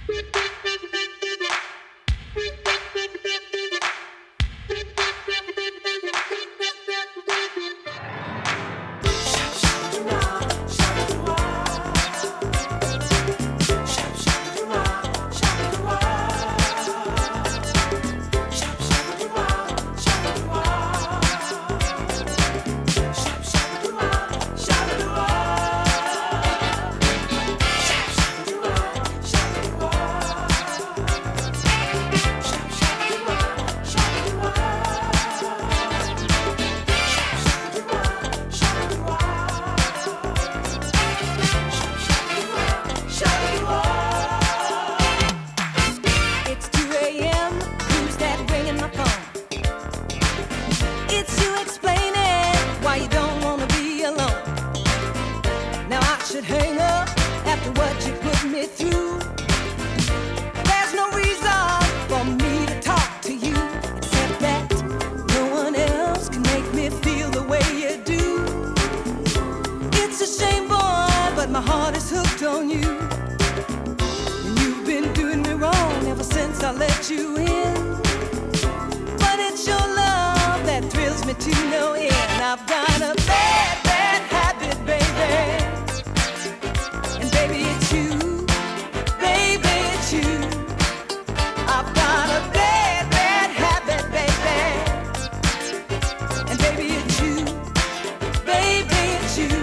Should hang up after what you put me through. There's no reason for me to talk to you, except that no one else can make me feel the way you do. It's a shame, boy, but my heart is hooked on you. And you've been doing me wrong ever since I let you in. But it's your love that thrills me to no end. I've got a bad, bad habit, baby. Baby, it's you. Baby, it's you. I've got a bad, bad habit, baby. And baby, it's you. Baby, it's you.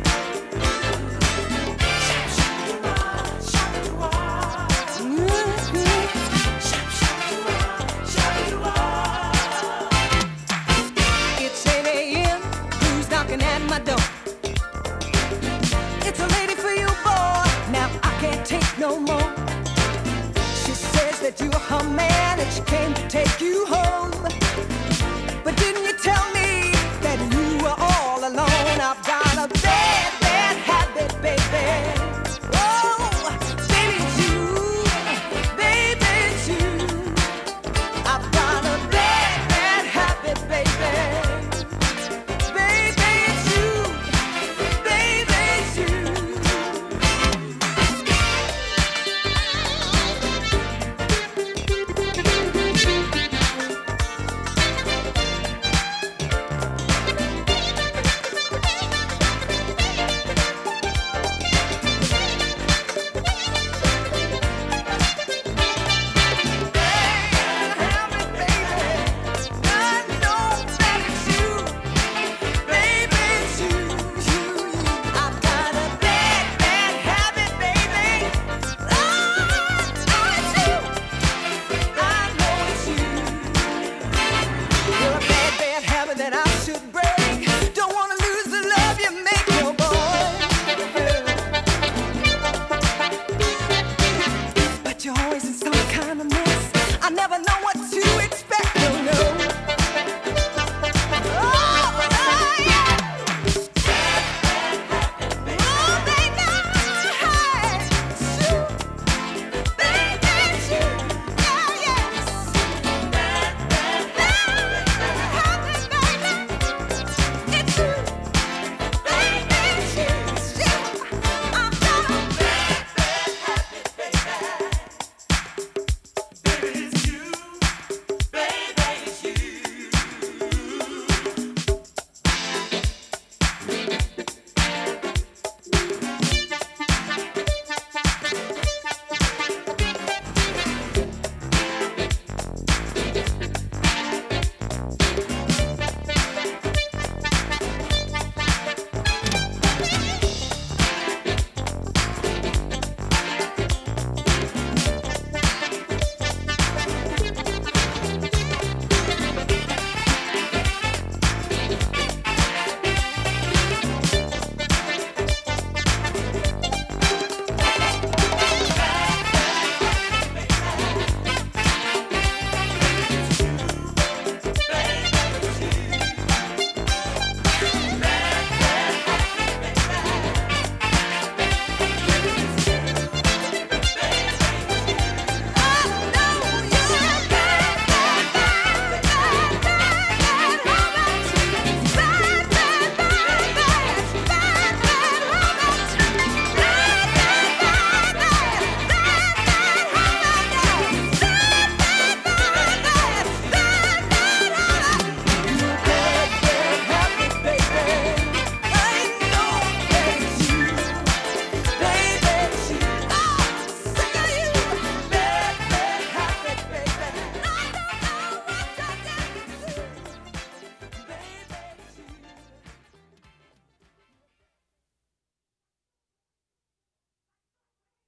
It's 8 a.m. Who's knocking at my door? It's a lady for you, boy. Now I can't take no more. She says that you're her man and she came to take you home.